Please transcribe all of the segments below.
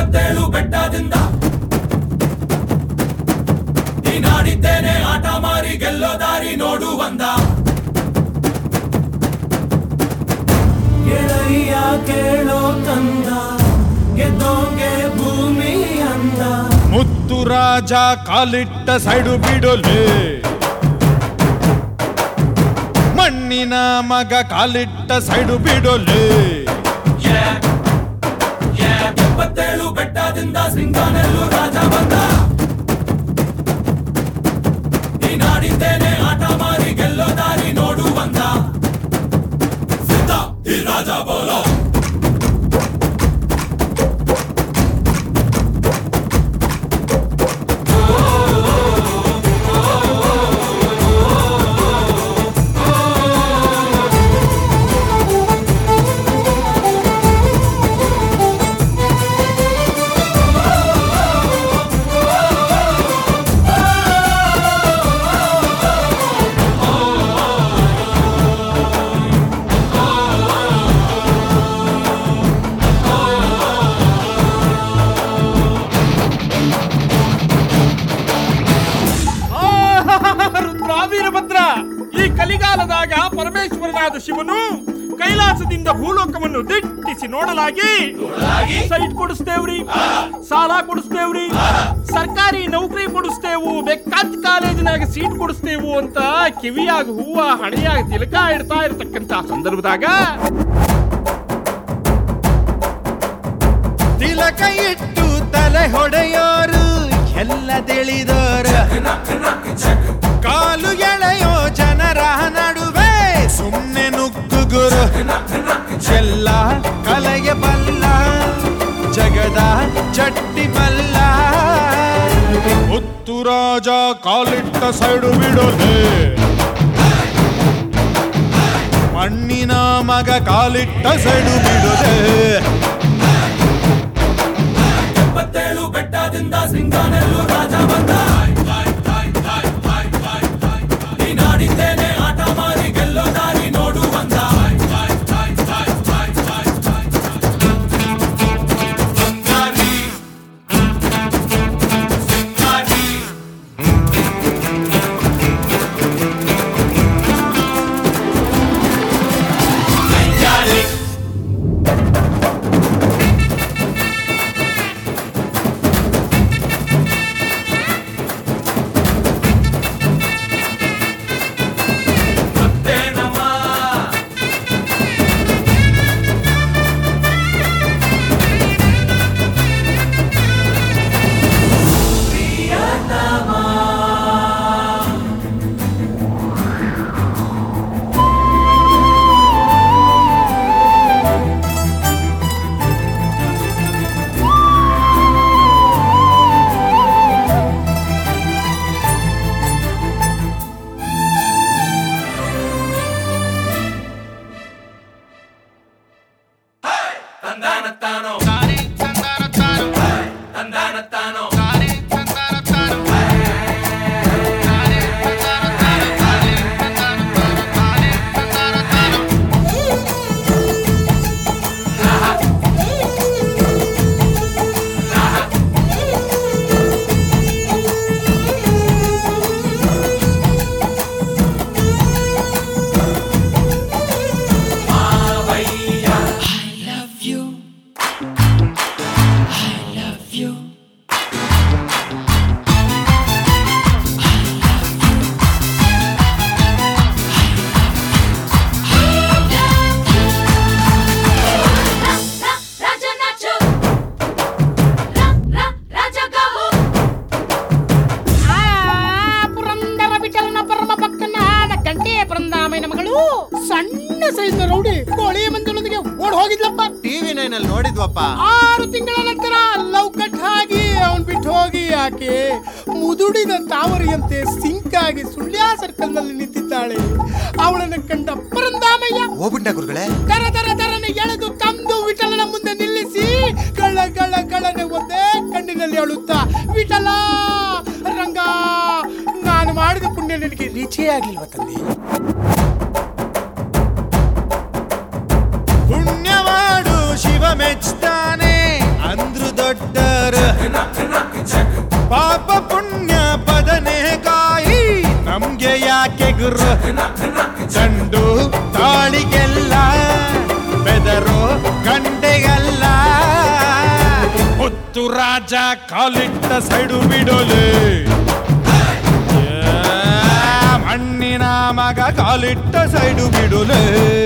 77 ಬೆಟ್ಟದಿಂದ ನೀನಾಡಿದ್ದೇನೆ ಆಟ ಮಾರಿ ಗೆಲ್ಲೋ ದಾರಿ ನೋಡು ಬಂದ ಗೆಳೆಯ ಕೇಳೋ ಕಂದ ಗೆದ್ದೋಂಗೆ ಭೂಮಿ ಅಂದ ಮುತ್ತು ರಾಜ ಕಾಲಿಟ್ಟ ಸೈಡು ಬಿಡೋಲೆ ಮಣ್ಣಿನ ಮಗ ಕಾಲಿಟ್ಟ ಸೈಡು ಬಿಡೋಲೆ 77 ಬೆಟ್ಟದಿಂದ ಸಿಂಗಾನೆಲ್ಲೂ ರಾಜ ಬಂದ ನೀನಾಡಿದ್ದೇನೆ ಆಟ ಮಾರಿ ಗೆಲ್ಲೋ ದಾರಿ ನೋಡು ಬಂದ ಸಿದ್ಧ ಈ ರಾಜ ಬೋಲೋ ವೀರಭದ್ರ ಈ ಕಲಿಗಾಲದಾಗ ಪರಮೇಶ್ವರನಾದ ಶಿವನು ಕೈಲಾಸದಿಂದ ಭೂಲೋಕವನ್ನು ದಿಟ್ಟಿಸಿ ನೋಡಲಾಗಿ ಸೈಟ್ ಕೊಡಿಸ್ತೇವ್ರಿ, ಸಾಲ ಕೊಡಿಸ್ತೇವ್ರಿ, ಸರ್ಕಾರಿ ನೌಕರಿ ಕೊಡಿಸ್ತೇವು, ಬೇಕಾದ ಕಾಲೇಜಿನಾಗ ಸೀಟ್ ಕೊಡಿಸ್ತೇವು ಅಂತ ಕಿವಿಯಾಗ ಹೂವ ಹಣೆಯಾಗ ತಿಲಕ ಇಡ್ತಾ ಇರತಕ್ಕಂತ ಸಂದರ್ಭದಾಗ ತಿಲಕ ಇಟ್ಟು ತಲೆ ಹೊಡೆಯೋರು ಎಲ್ಲ ತಿಳಿದೋರು ಕಾಲು ಎಳೆಯೋ ಜನರ ನಡುವೆ ಸುಮ್ಮನೆ ನುಗ್ಗುಗುರು ಎಲ್ಲ ಕಲೆಗೆ ಬಲ್ಲ ಜಗದ ಚಟ್ಟಿ ಬಲ್ಲ ಮುತ್ತು ರಾಜ ಕಾಲಿಟ್ಟ ಸೈಡು ಬಿಡೋಲೆ ಮಣ್ಣಿನ ಮಗ ಕಾಲಿಟ್ಟ ಸೈಡು ಬಿಡೋಲೆ 77 ಬೆಟ್ಟದಿಂದ ಸಿಂಗಾನೆಲ್ಲೂ ರಾಜ ಬಂದ ನೀನಾಡಿದ್ದೇನೆ ಆಟ ಮಾರಿ ಗೆಲ್ಲೋ ದಾರಿ ನೋಡು ಬಂದ ಸಣ್ಣ ಸೈಜ್ ರೌಡಿ ಕೋಳಿ ಮಂಜನೊಂದಿಗೆ ಓಡ್ ಹೋಗಿದ್ಲಪ್ಪ. ಟಿವಿ 9 ಅಲ್ಲಿ ನೋಡಿದ್ವಪ್ಪ. 6 ತಿಂಗಳ ನಂತರ ಲವ್ ಕಟ್ ಆಗಿ ಅವನ್ ಬಿಟ್ಟು ಹೋಗಿ ಆಕೆ ಮುದುಡಿದ ತಾವರಿಯಂತೆ ಸಿಂಕ್ ಆಗಿ ಸುಳ್ಯ ಸರ್ಕಲ್ ನಲ್ಲಿ ನಿಂತಿದ್ದಾಳೆ. ಅವಳನ್ನು ಕಂಡ ಪರಂದಾಮಯ್ಯ ಹೋಗ್ಬಿಟ್ಟ ಗುರುಗಳೇ. ತರ ತರ ತರನೆ ಎಳೆದು ತಂದು ವಿಠಲನ ಮುಂದೆ ನಿಲ್ಲಿಸಿ ಗಳನೆ ಒಂದೇ ಕಣ್ಣಿನಲ್ಲಿ ಅಳುತ್ತಾ, ವಿಠಲ ರಂಗ, ನಾನು ಮಾಡಿದ ಪುಣ್ಯ ನನಗೆ ರುಚಿ ಆಗ್ಲಿಲ್ವ ತಂದೆ? ಪುಣ್ಯವಾಡು ಶಿವ ಮೆಚ್ತಾನೆ ಅಂದ್ರು ದೊಡ್ಡ ಚಂಡು ತಾಳಿಗೆಲ್ಲ ಬೆದರು ಗಂಡೆಗಲ್ಲ ಮುತ್ತು ರಾಜ ಕಾಲಿಟ್ಟ ಸೈಡು ಬಿಡೋಲೆ ಮಣ್ಣಿನ ಮಗ ಕಾಲಿಟ್ಟ ಸೈಡು ಬಿಡೋಲೆ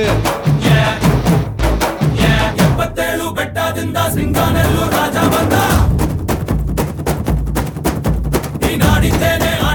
77 ಬೆಟ್ಟದಿಂದ ಸಿಂಗಾನೆಲ್ಲೂ ರಾಜ ಬಂದ ಈ ನಾಡಿದ್ದೇನೆ